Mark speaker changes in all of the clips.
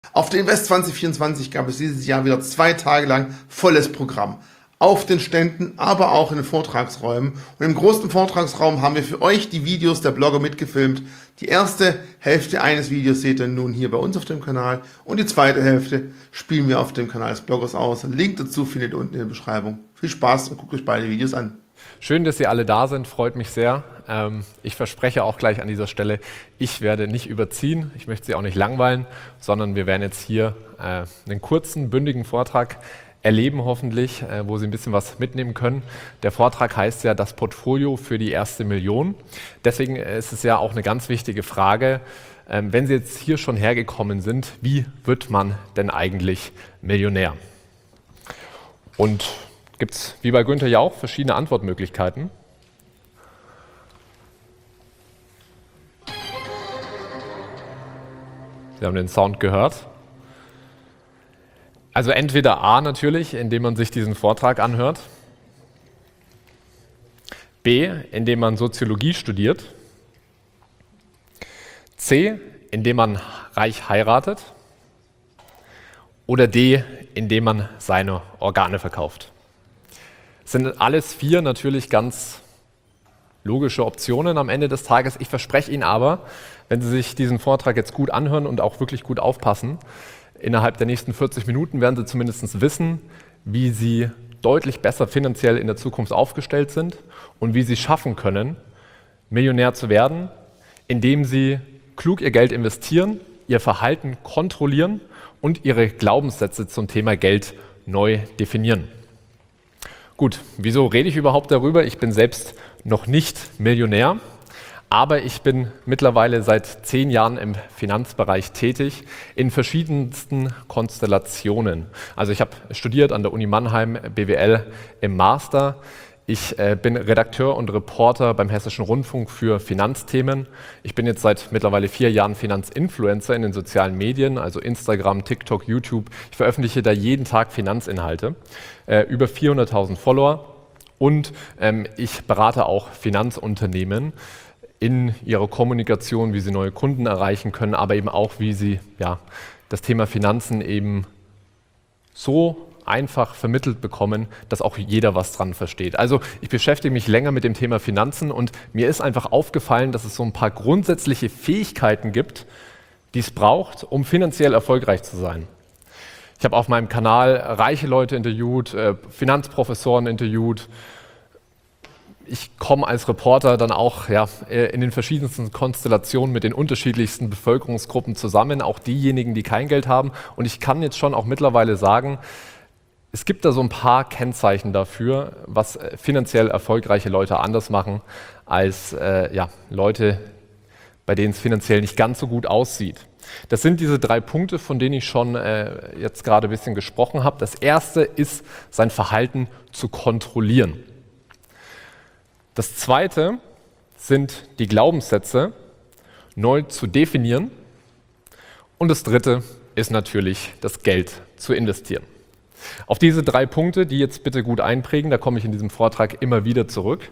Speaker 1: Auf der Invest 2024 gab es dieses Jahr wieder 2 Tage lang volles Programm. Auf den Ständen, aber auch in den Vortragsräumen. Und im großen Vortragsraum haben wir für euch die Videos der Blogger mitgefilmt. Die erste Hälfte eines Videos seht ihr nun hier bei uns auf dem Kanal und die zweite Hälfte spielen wir auf dem Kanal des Bloggers aus. Link dazu findet ihr unten in der Beschreibung. Viel Spaß und guckt euch beide Videos an.
Speaker 2: Schön, dass ihr alle da sind, freut mich sehr. Ich verspreche auch gleich an dieser Stelle, ich werde nicht überziehen, ich möchte Sie auch nicht langweilen, sondern wir werden jetzt hier einen kurzen, bündigen Vortrag erleben hoffentlich, wo Sie ein bisschen was mitnehmen können. Der Vortrag heißt ja das Portfolio für die erste Million. Deswegen ist es ja auch eine ganz wichtige Frage, wenn Sie jetzt hier schon hergekommen sind, wie wird man denn eigentlich Millionär? Und gibt es, wie bei Günther Jauch, verschiedene Antwortmöglichkeiten. Sie haben den Sound gehört. Also entweder A natürlich, indem man sich diesen Vortrag anhört. B, indem man Soziologie studiert. C, indem man reich heiratet. Oder D, indem man seine Organe verkauft. Das sind alles 4 natürlich ganz logische Optionen am Ende des Tages. Ich verspreche Ihnen aber, wenn Sie sich diesen Vortrag jetzt gut anhören und auch wirklich gut aufpassen, innerhalb der nächsten 40 Minuten werden Sie zumindest wissen, wie Sie deutlich besser finanziell in der Zukunft aufgestellt sind und wie Sie schaffen können, Millionär zu werden, indem Sie klug Ihr Geld investieren, Ihr Verhalten kontrollieren und Ihre Glaubenssätze zum Thema Geld neu definieren. Gut, wieso rede ich überhaupt darüber? Ich bin selbst noch nicht Millionär, aber ich bin mittlerweile seit 10 Jahren im Finanzbereich tätig, in verschiedensten Konstellationen. Also ich habe studiert an der Uni Mannheim, BWL im Master. Ich bin Redakteur und Reporter beim Hessischen Rundfunk für Finanzthemen. Ich bin jetzt seit mittlerweile 4 Jahren Finanzinfluencer in den sozialen Medien, also Instagram, TikTok, YouTube. Ich veröffentliche da jeden Tag Finanzinhalte, über 400.000 Follower und ich berate auch Finanzunternehmen in ihrer Kommunikation, wie sie neue Kunden erreichen können, aber eben auch, wie sie das Thema Finanzen eben so einfach vermittelt bekommen, dass auch jeder was dran versteht. Also ich beschäftige mich länger mit dem Thema Finanzen und mir ist einfach aufgefallen, dass es so ein paar grundsätzliche Fähigkeiten gibt, die es braucht, um finanziell erfolgreich zu sein. Ich habe auf meinem Kanal reiche Leute interviewt, Finanzprofessoren interviewt. Ich komme als Reporter dann auch in den verschiedensten Konstellationen mit den unterschiedlichsten Bevölkerungsgruppen zusammen, auch diejenigen, die kein Geld haben. Und ich kann jetzt schon auch mittlerweile sagen, es gibt da so ein paar Kennzeichen dafür, was finanziell erfolgreiche Leute anders machen als Leute, bei denen es finanziell nicht ganz so gut aussieht. Das sind diese 3 Punkte, von denen ich schon jetzt gerade ein bisschen gesprochen habe. Das erste ist, sein Verhalten zu kontrollieren. Das zweite sind die Glaubenssätze neu zu definieren. Und das dritte ist natürlich, das Geld zu investieren. Auf diese 3 Punkte, die jetzt bitte gut einprägen, da komme ich in diesem Vortrag immer wieder zurück.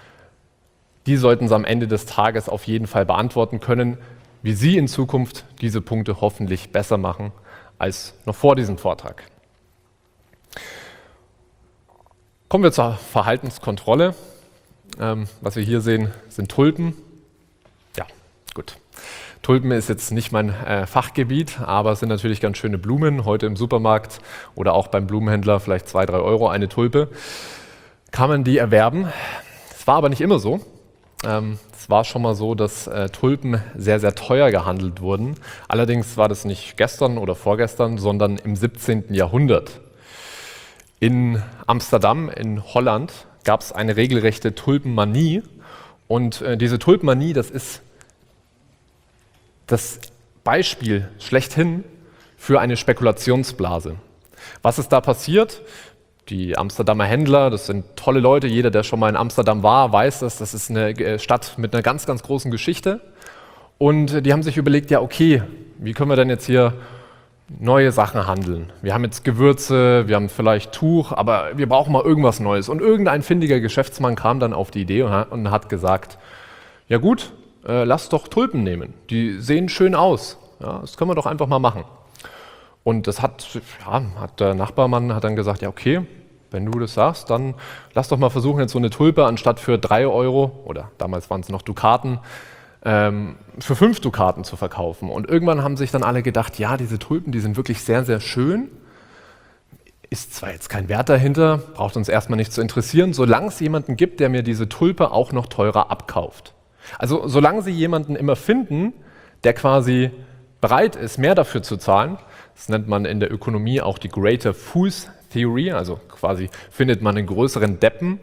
Speaker 2: Die sollten Sie am Ende des Tages auf jeden Fall beantworten können, wie Sie in Zukunft diese Punkte hoffentlich besser machen als noch vor diesem Vortrag. Kommen wir zur Verhaltenskontrolle. Was wir hier sehen, sind Tulpen. Ja, gut. Tulpen ist jetzt nicht mein Fachgebiet, aber es sind natürlich ganz schöne Blumen. Heute im Supermarkt oder auch beim Blumenhändler vielleicht 2, 3 Euro eine Tulpe. Kann man die erwerben? Es war aber nicht immer so. Es war schon mal so, dass Tulpen sehr, sehr teuer gehandelt wurden. Allerdings war das nicht gestern oder vorgestern, sondern im 17. Jahrhundert. In Amsterdam in Holland gab es eine regelrechte Tulpenmanie. Und diese Tulpenmanie, das ist das Beispiel schlechthin für eine Spekulationsblase. Was ist da passiert? Die Amsterdamer Händler, das sind tolle Leute, jeder, der schon mal in Amsterdam war, weiß das, das ist eine Stadt mit einer ganz, ganz großen Geschichte. Und die haben sich überlegt, ja okay, wie können wir denn jetzt hier neue Sachen handeln? Wir haben jetzt Gewürze, wir haben vielleicht Tuch, aber wir brauchen mal irgendwas Neues. Und irgendein findiger Geschäftsmann kam dann auf die Idee und hat gesagt, ja gut, lass doch Tulpen nehmen, die sehen schön aus, ja, das können wir doch einfach mal machen. Und das hat der Nachbarmann hat dann gesagt, ja okay, wenn du das sagst, dann lass doch mal versuchen, jetzt so eine Tulpe anstatt für 3 Euro, oder damals waren es noch Dukaten, für 5 Dukaten zu verkaufen. Und irgendwann haben sich dann alle gedacht, ja, diese Tulpen, die sind wirklich sehr, sehr schön. Ist zwar jetzt kein Wert dahinter, braucht uns erstmal nicht zu interessieren, solange es jemanden gibt, der mir diese Tulpe auch noch teurer abkauft. Also solange Sie jemanden immer finden, der quasi bereit ist, mehr dafür zu zahlen, das nennt man in der Ökonomie auch die Greater Fools Theory, also quasi findet man einen größeren Deppen,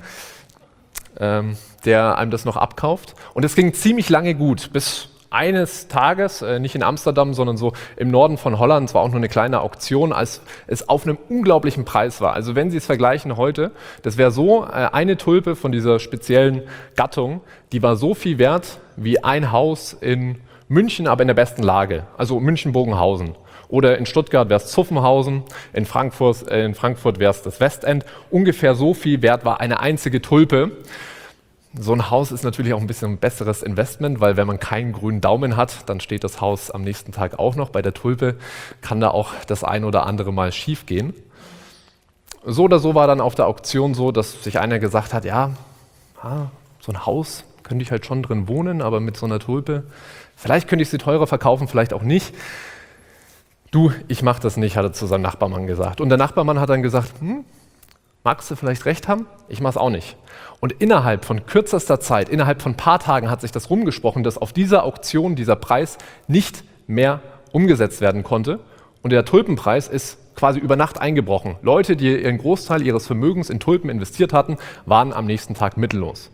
Speaker 2: der einem das noch abkauft. Und es ging ziemlich lange gut, bis eines Tages, nicht in Amsterdam, sondern so im Norden von Holland, es war auch nur eine kleine Auktion, als es auf einem unglaublichen Preis war. Also wenn Sie es vergleichen heute, das wäre so, eine Tulpe von dieser speziellen Gattung, die war so viel wert wie ein Haus in München, aber in der besten Lage, also München-Bogenhausen. Oder in Stuttgart wäre es Zuffenhausen, in Frankfurt wäre es das Westend. Ungefähr so viel wert war eine einzige Tulpe. So ein Haus ist natürlich auch ein bisschen ein besseres Investment, weil wenn man keinen grünen Daumen hat, dann steht das Haus am nächsten Tag auch noch. Bei der Tulpe kann da auch das ein oder andere Mal schief gehen. So oder so war dann auf der Auktion so, dass sich einer gesagt hat, ja, so ein Haus könnte ich halt schon drin wohnen, aber mit so einer Tulpe, vielleicht könnte ich sie teurer verkaufen, vielleicht auch nicht. Du, ich mache das nicht, hat er zu seinem Nachbarmann gesagt. Und der Nachbarmann hat dann gesagt, magst du vielleicht recht haben? Ich mache es auch nicht. Und innerhalb von kürzester Zeit, innerhalb von ein paar Tagen hat sich das rumgesprochen, dass auf dieser Auktion dieser Preis nicht mehr umgesetzt werden konnte. Und der Tulpenpreis ist quasi über Nacht eingebrochen. Leute, die ihren Großteil ihres Vermögens in Tulpen investiert hatten, waren am nächsten Tag mittellos.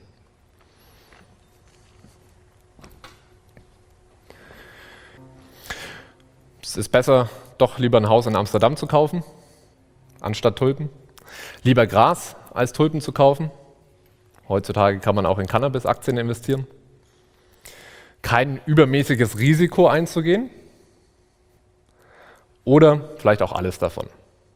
Speaker 2: Es ist besser, doch lieber ein Haus in Amsterdam zu kaufen, anstatt Tulpen. Lieber Gras als Tulpen zu kaufen. Heutzutage kann man auch in Cannabis-Aktien investieren. Kein übermäßiges Risiko einzugehen. Oder vielleicht auch alles davon.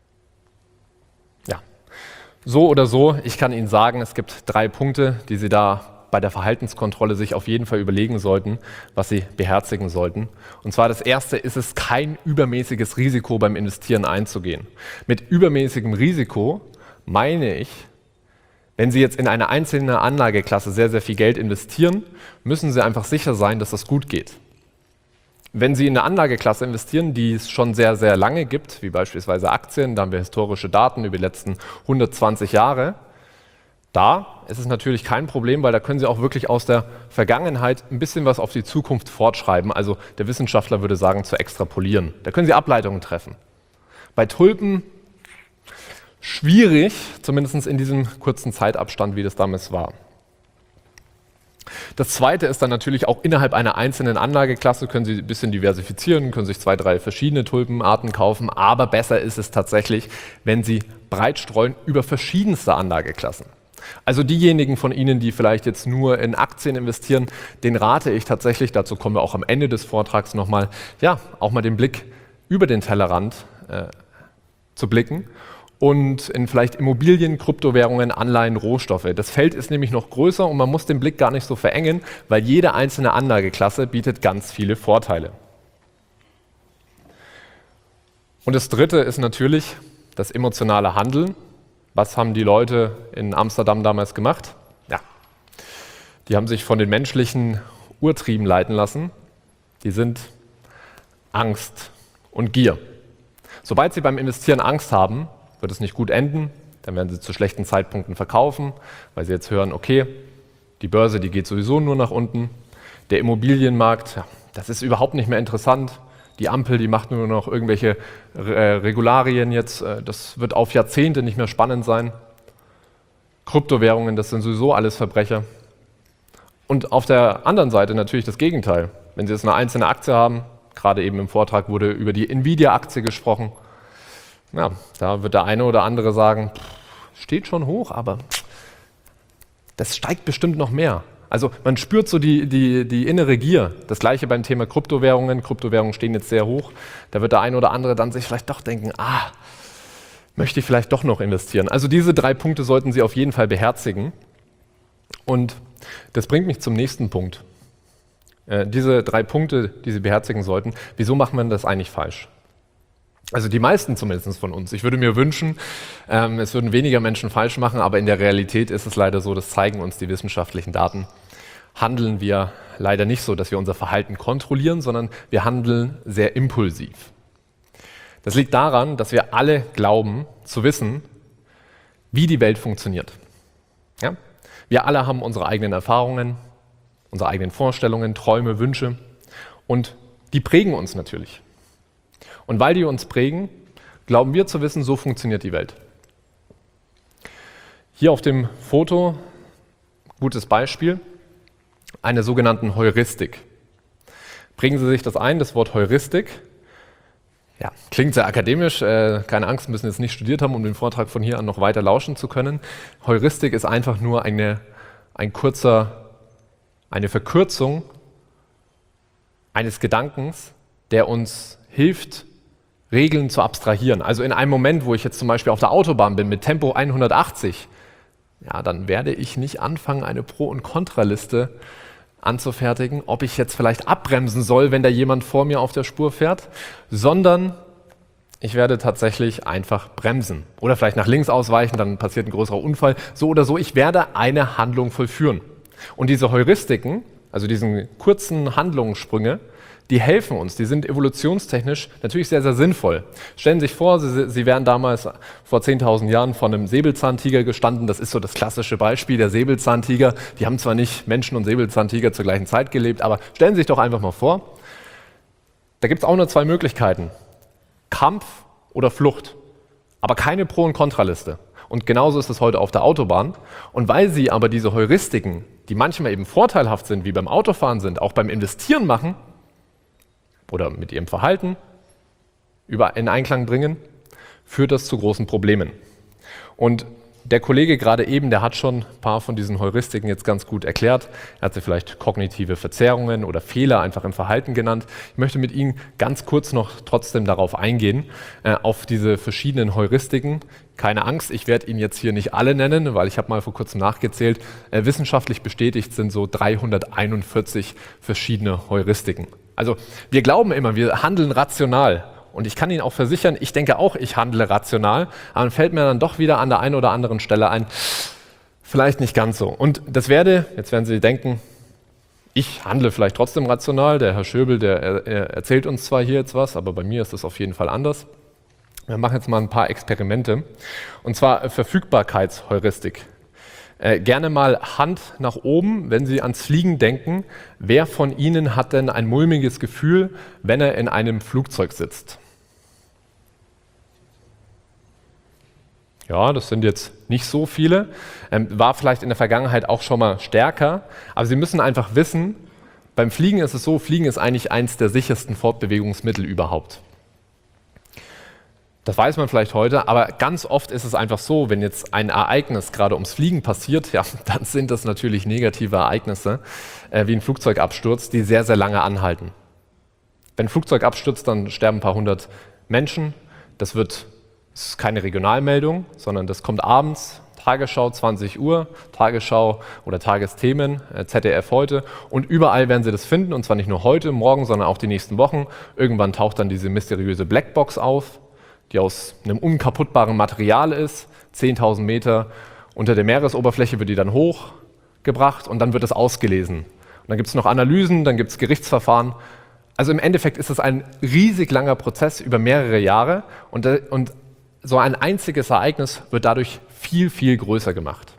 Speaker 2: Ja, so oder so, ich kann Ihnen sagen, es gibt 3 Punkte, die Sie da bei der Verhaltenskontrolle sich auf jeden Fall überlegen sollten, was Sie beherzigen sollten. Und zwar das erste ist es, kein übermäßiges Risiko beim Investieren einzugehen. Mit übermäßigem Risiko meine ich, wenn Sie jetzt in eine einzelne Anlageklasse sehr, sehr viel Geld investieren, müssen Sie einfach sicher sein, dass das gut geht. Wenn Sie in eine Anlageklasse investieren, die es schon sehr, sehr lange gibt, wie beispielsweise Aktien, da haben wir historische Daten über die letzten 120 Jahre, da ist es natürlich kein Problem, weil da können Sie auch wirklich aus der Vergangenheit ein bisschen was auf die Zukunft fortschreiben. Also der Wissenschaftler würde sagen, zu extrapolieren. Da können Sie Ableitungen treffen. Bei Tulpen schwierig, zumindest in diesem kurzen Zeitabstand, wie das damals war. Das zweite ist dann natürlich auch innerhalb einer einzelnen Anlageklasse können Sie ein bisschen diversifizieren, können sich 2, 3 verschiedene Tulpenarten kaufen, aber besser ist es tatsächlich, wenn Sie breit streuen über verschiedenste Anlageklassen. Also diejenigen von Ihnen, die vielleicht jetzt nur in Aktien investieren, den rate ich tatsächlich, dazu kommen wir auch am Ende des Vortrags nochmal, auch mal den Blick über den Tellerrand zu blicken und in vielleicht Immobilien, Kryptowährungen, Anleihen, Rohstoffe. Das Feld ist nämlich noch größer und man muss den Blick gar nicht so verengen, weil jede einzelne Anlageklasse bietet ganz viele Vorteile. Und das dritte ist natürlich das emotionale Handeln. Was haben die Leute in Amsterdam damals gemacht? Ja, die haben sich von den menschlichen Urtrieben leiten lassen. Die sind Angst und Gier. Sobald Sie beim Investieren Angst haben, wird es nicht gut enden. Dann werden Sie zu schlechten Zeitpunkten verkaufen, weil Sie jetzt hören, okay, die Börse, die geht sowieso nur nach unten. Der Immobilienmarkt, das ist überhaupt nicht mehr interessant. Die Ampel, die macht nur noch irgendwelche Regularien jetzt. Das wird auf Jahrzehnte nicht mehr spannend sein. Kryptowährungen, das sind sowieso alles Verbrecher. Und auf der anderen Seite natürlich das Gegenteil. Wenn Sie jetzt eine einzelne Aktie haben, gerade eben im Vortrag wurde über die Nvidia-Aktie gesprochen, ja, da wird der eine oder andere sagen, steht schon hoch, aber das steigt bestimmt noch mehr. Also man spürt so die innere Gier. Das gleiche beim Thema Kryptowährungen. Kryptowährungen stehen jetzt sehr hoch. Da wird der eine oder andere dann sich vielleicht doch denken, möchte ich vielleicht doch noch investieren. Also diese 3 Punkte sollten Sie auf jeden Fall beherzigen. Und das bringt mich zum nächsten Punkt. Diese 3 Punkte, die Sie beherzigen sollten, wieso macht man das eigentlich falsch? Also die meisten zumindest von uns. Ich würde mir wünschen, es würden weniger Menschen falsch machen, aber in der Realität ist es leider so, das zeigen uns die wissenschaftlichen Daten, handeln wir leider nicht so, dass wir unser Verhalten kontrollieren, sondern wir handeln sehr impulsiv. Das liegt daran, dass wir alle glauben zu wissen, wie die Welt funktioniert. Ja? Wir alle haben unsere eigenen Erfahrungen, unsere eigenen Vorstellungen, Träume, Wünsche und die prägen uns natürlich. Und weil die uns prägen, glauben wir zu wissen, so funktioniert die Welt. Hier auf dem Foto, gutes Beispiel, eine sogenannte Heuristik. Prägen Sie sich das ein, das Wort Heuristik. Ja, klingt sehr akademisch, keine Angst, müssen jetzt nicht studiert haben, um den Vortrag von hier an noch weiter lauschen zu können. Heuristik ist einfach nur eine Verkürzung eines Gedankens, der uns hilft, Regeln zu abstrahieren. Also in einem Moment, wo ich jetzt zum Beispiel auf der Autobahn bin mit Tempo 180, ja, dann werde ich nicht anfangen, eine Pro- und Kontraliste anzufertigen, ob ich jetzt vielleicht abbremsen soll, wenn da jemand vor mir auf der Spur fährt, sondern ich werde tatsächlich einfach bremsen oder vielleicht nach links ausweichen, dann passiert ein größerer Unfall. So oder so, ich werde eine Handlung vollführen. Und diese Heuristiken, also diese kurzen Handlungssprünge, die helfen uns, die sind evolutionstechnisch natürlich sehr, sehr sinnvoll. Stellen Sie sich vor, Sie wären damals vor 10.000 Jahren vor einem Säbelzahntiger gestanden. Das ist so das klassische Beispiel, der Säbelzahntiger. Die haben zwar nicht Menschen und Säbelzahntiger zur gleichen Zeit gelebt, aber stellen Sie sich doch einfach mal vor, da gibt es auch nur zwei Möglichkeiten, Kampf oder Flucht, aber keine Pro- und Kontraliste. Und genauso ist es heute auf der Autobahn. Und weil Sie aber diese Heuristiken, die manchmal eben vorteilhaft sind, wie beim Autofahren sind, auch beim Investieren machen, oder mit ihrem Verhalten in Einklang bringen, führt das zu großen Problemen. Und der Kollege gerade eben, der hat schon ein paar von diesen Heuristiken jetzt ganz gut erklärt. Er hat sie vielleicht kognitive Verzerrungen oder Fehler einfach im Verhalten genannt. Ich möchte mit Ihnen ganz kurz noch trotzdem darauf eingehen, auf diese verschiedenen Heuristiken. Keine Angst, ich werde Ihnen jetzt hier nicht alle nennen, weil ich habe mal vor kurzem nachgezählt. Wissenschaftlich bestätigt sind so 341 verschiedene Heuristiken. Also wir glauben immer, wir handeln rational. Und ich kann Ihnen auch versichern, ich denke auch, ich handle rational, aber dann fällt mir dann doch wieder an der einen oder anderen Stelle ein, vielleicht nicht ganz so. Und jetzt werden Sie denken, ich handle vielleicht trotzdem rational, der Herr Schöbel, der erzählt uns zwar hier jetzt was, aber bei mir ist es auf jeden Fall anders. Wir machen jetzt mal ein paar Experimente, und zwar Verfügbarkeitsheuristik. Gerne mal Hand nach oben, wenn Sie ans Fliegen denken. Wer von Ihnen hat denn ein mulmiges Gefühl, wenn er in einem Flugzeug sitzt? Ja, das sind jetzt nicht so viele. War vielleicht in der Vergangenheit auch schon mal stärker. Aber Sie müssen einfach wissen, beim Fliegen ist es so, Fliegen ist eigentlich eins der sichersten Fortbewegungsmittel überhaupt. Das weiß man vielleicht heute, aber ganz oft ist es einfach so, wenn jetzt ein Ereignis gerade ums Fliegen passiert, ja, dann sind das natürlich negative Ereignisse, wie ein Flugzeugabsturz, die sehr, sehr lange anhalten. Wenn ein Flugzeug abstürzt, dann sterben ein paar hundert Menschen. Das ist keine Regionalmeldung, sondern das kommt abends, Tagesschau 20 Uhr, Tagesschau oder Tagesthemen, ZDF heute, und überall werden Sie das finden, und zwar nicht nur heute, morgen, sondern auch die nächsten Wochen. Irgendwann taucht dann diese mysteriöse Blackbox auf, die aus einem unkaputtbaren Material ist, 10.000 Meter unter der Meeresoberfläche wird die dann hochgebracht und dann wird es ausgelesen. Und dann gibt es noch Analysen, dann gibt es Gerichtsverfahren. Also im Endeffekt ist es ein riesig langer Prozess über mehrere Jahre, und so ein einziges Ereignis wird dadurch viel, viel größer gemacht.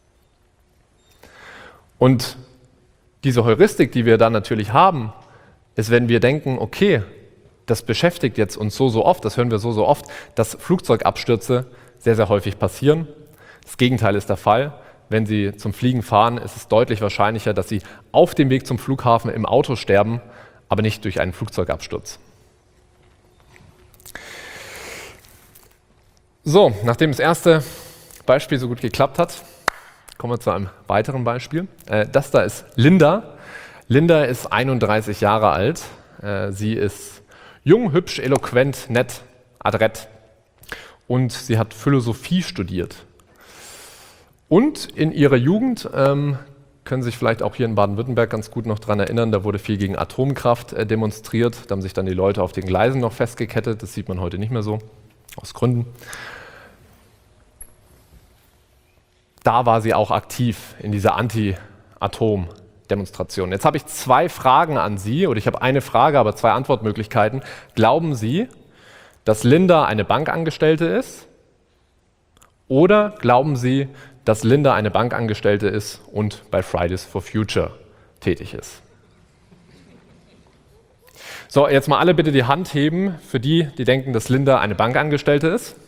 Speaker 2: Und diese Heuristik, die wir dann natürlich haben, ist, wenn wir denken, okay, das beschäftigt jetzt uns so oft, das hören wir so oft, dass Flugzeugabstürze sehr, sehr häufig passieren. Das Gegenteil ist der Fall. Wenn Sie zum Fliegen fahren, ist es deutlich wahrscheinlicher, dass Sie auf dem Weg zum Flughafen im Auto sterben, aber nicht durch einen Flugzeugabsturz. So, nachdem das erste Beispiel so gut geklappt hat, kommen wir zu einem weiteren Beispiel. Das da ist Linda. Linda ist 31 Jahre alt. Sie ist jung, hübsch, eloquent, nett, adrett, und sie hat Philosophie studiert. Und in ihrer Jugend können sich vielleicht auch hier in Baden-Württemberg ganz gut noch daran erinnern, da wurde viel gegen Atomkraft demonstriert. Da haben sich dann die Leute auf den Gleisen noch festgekettet. Das sieht man heute nicht mehr so, aus Gründen. Da war sie auch aktiv in dieser Anti-Atom-Demonstration. Jetzt habe ich 2 Fragen an Sie, oder ich habe eine Frage, aber 2 Antwortmöglichkeiten. Glauben Sie, dass Linda eine Bankangestellte ist? Oder glauben Sie, dass Linda eine Bankangestellte ist und bei Fridays for Future tätig ist? So, jetzt mal alle bitte die Hand heben für die, die denken, dass Linda eine Bankangestellte ist.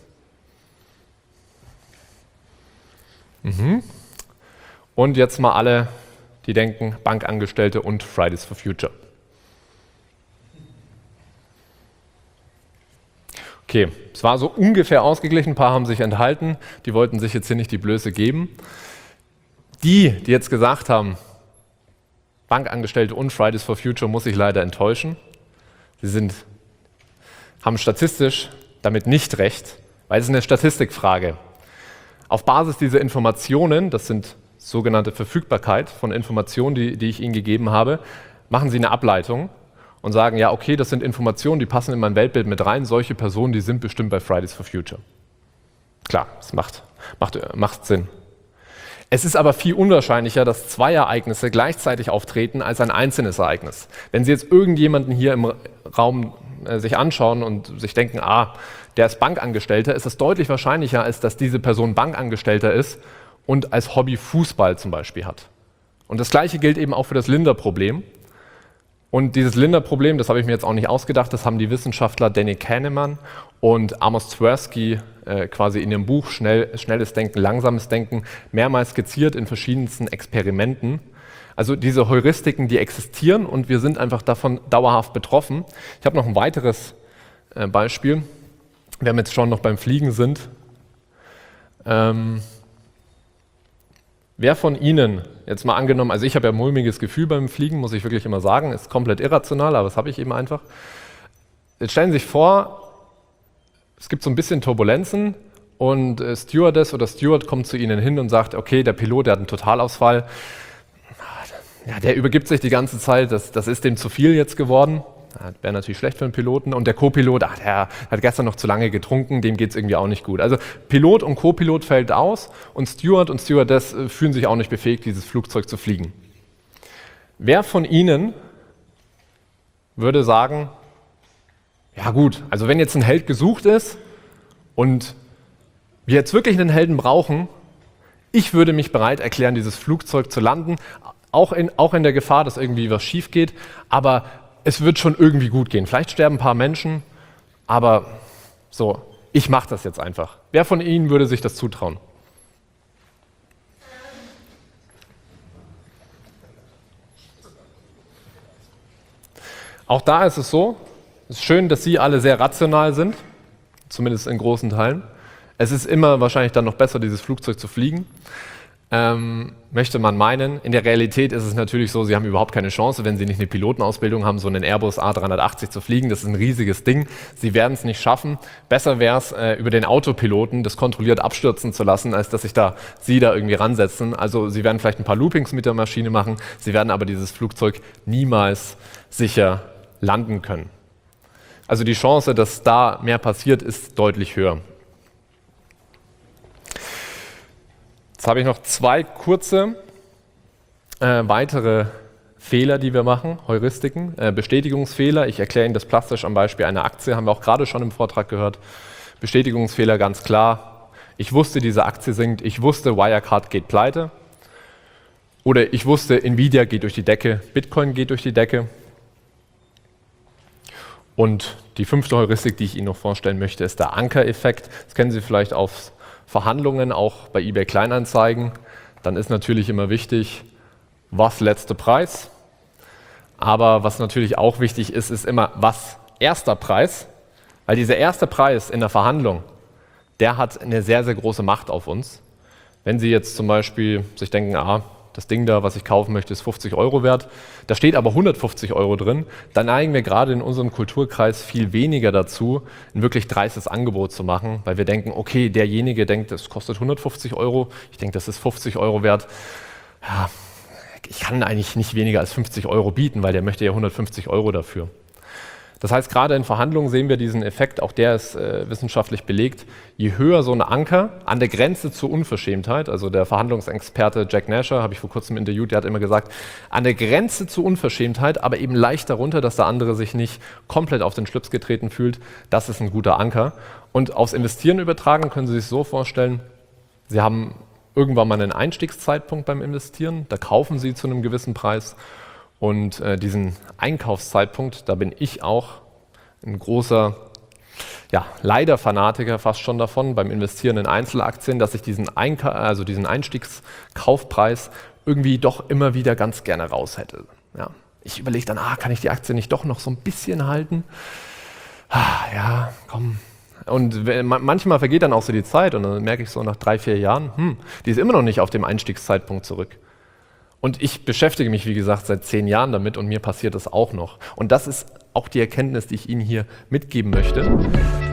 Speaker 2: Und jetzt mal alle, die denken, Bankangestellte und Fridays for Future. Okay, es war so ungefähr ausgeglichen, ein paar haben sich enthalten, die wollten sich jetzt hier nicht die Blöße geben. Die jetzt gesagt haben, Bankangestellte und Fridays for Future, muss ich leider enttäuschen. Sie haben statistisch damit nicht recht, weil es ist eine Statistikfrage. Auf Basis dieser Informationen, das sind sogenannte Verfügbarkeit von Informationen, die ich Ihnen gegeben habe, machen Sie eine Ableitung und sagen, ja okay, das sind Informationen, die passen in mein Weltbild mit rein, solche Personen, die sind bestimmt bei Fridays for Future. Klar, das macht Sinn. Es ist aber viel unwahrscheinlicher, dass 2 Ereignisse gleichzeitig auftreten als ein einzelnes Ereignis. Wenn Sie jetzt irgendjemanden hier im Raum sich anschauen und sich denken, der ist Bankangestellter, ist es deutlich wahrscheinlicher, als dass diese Person Bankangestellter ist und als Hobby Fußball zum Beispiel hat. Und das Gleiche gilt eben auch für das Linder-Problem. Und dieses Linder-Problem, das habe ich mir jetzt auch nicht ausgedacht, das haben die Wissenschaftler Danny Kahneman und Amos Tversky quasi in ihrem Buch Schnelles Denken, Langsames Denken mehrmals skizziert in verschiedensten Experimenten. Also diese Heuristiken, die existieren und wir sind einfach davon dauerhaft betroffen. Ich habe noch ein weiteres Beispiel, wenn wir jetzt schon noch beim Fliegen sind. Wer von Ihnen, jetzt mal angenommen, also ich habe ja ein mulmiges Gefühl beim Fliegen, muss ich wirklich immer sagen, ist komplett irrational, aber das habe ich eben einfach. Jetzt stellen Sie sich vor, es gibt so ein bisschen Turbulenzen und Stewardess oder Steward kommt zu Ihnen hin und sagt, okay, der Pilot, der hat einen Totalausfall, ja, der übergibt sich die ganze Zeit, das ist dem zu viel jetzt geworden. Das wäre natürlich schlecht für einen Piloten. Und der Co-Pilot, der hat gestern noch zu lange getrunken, dem geht es irgendwie auch nicht gut. Also Pilot und Co-Pilot fällt aus und Steward und Stewardess fühlen sich auch nicht befähigt, dieses Flugzeug zu fliegen. Wer von Ihnen würde sagen, ja gut, also wenn jetzt ein Held gesucht ist und wir jetzt wirklich einen Helden brauchen, ich würde mich bereit erklären, dieses Flugzeug zu landen, auch in der Gefahr, dass irgendwie was schief geht, aber es wird schon irgendwie gut gehen. Vielleicht sterben ein paar Menschen, aber so, ich mache das jetzt einfach. Wer von Ihnen würde sich das zutrauen? Auch da ist es so, es ist schön, dass Sie alle sehr rational sind, zumindest in großen Teilen. Es ist immer wahrscheinlich dann noch besser, dieses Flugzeug zu fliegen. Möchte man meinen. In der Realität ist es natürlich so, Sie haben überhaupt keine Chance, wenn Sie nicht eine Pilotenausbildung haben, so einen Airbus A380 zu fliegen. Das ist ein riesiges Ding. Sie werden es nicht schaffen. Besser wäre es, über den Autopiloten das kontrolliert abstürzen zu lassen, als dass Sie da irgendwie ransetzen. Also Sie werden vielleicht ein paar Loopings mit der Maschine machen, Sie werden aber dieses Flugzeug niemals sicher landen können. Also die Chance, dass da mehr passiert, ist deutlich höher. Jetzt habe ich noch 2 kurze weitere Fehler, die wir machen, Heuristiken, Bestätigungsfehler. Ich erkläre Ihnen das plastisch am Beispiel einer Aktie, haben wir auch gerade schon im Vortrag gehört. Bestätigungsfehler ganz klar. Ich wusste, diese Aktie sinkt, ich wusste, Wirecard geht pleite. Oder ich wusste, Nvidia geht durch die Decke, Bitcoin geht durch die Decke. Und die 5. Heuristik, die ich Ihnen noch vorstellen möchte, ist der Ankereffekt. Das kennen Sie vielleicht auf Verhandlungen, auch bei eBay Kleinanzeigen. Dann ist natürlich immer wichtig, was letzter Preis. Aber was natürlich auch wichtig ist, ist immer, was erster Preis. Weil dieser erste Preis in der Verhandlung, der hat eine sehr, sehr große Macht auf uns. Wenn Sie jetzt zum Beispiel sich denken, das Ding da, was ich kaufen möchte, ist 50 € wert, da steht aber 150 € drin, dann neigen wir gerade in unserem Kulturkreis viel weniger dazu, ein wirklich dreistes Angebot zu machen, weil wir denken, okay, derjenige denkt, das kostet 150 €, ich denke, das ist 50 € wert. Ja, ich kann eigentlich nicht weniger als 50 € bieten, weil der möchte ja 150 € dafür. Das heißt, gerade in Verhandlungen sehen wir diesen Effekt, auch der ist wissenschaftlich belegt. Je höher so ein Anker an der Grenze zur Unverschämtheit, also der Verhandlungsexperte Jack Nasher, habe ich vor kurzem interviewt, der hat immer gesagt, an der Grenze zur Unverschämtheit, aber eben leicht darunter, dass der andere sich nicht komplett auf den Schlips getreten fühlt, das ist ein guter Anker. Und aufs Investieren übertragen können Sie sich so vorstellen, Sie haben irgendwann mal einen Einstiegszeitpunkt beim Investieren, da kaufen Sie zu einem gewissen Preis. Und diesen Einkaufszeitpunkt, da bin ich auch ein großer, ja, leider Fanatiker fast schon davon, beim Investieren in Einzelaktien, dass ich diesen Einstiegskaufpreis irgendwie doch immer wieder ganz gerne raus hätte. Ja. Ich überlege dann, kann ich die Aktie nicht doch noch so ein bisschen halten? Ja, komm. Und manchmal vergeht dann auch so die Zeit und dann merke ich so nach 3-4 Jahren, die ist immer noch nicht auf dem Einstiegszeitpunkt zurück. Und ich beschäftige mich, wie gesagt, seit 10 Jahren damit und mir passiert das auch noch. Und das ist auch die Erkenntnis, die ich Ihnen hier mitgeben möchte.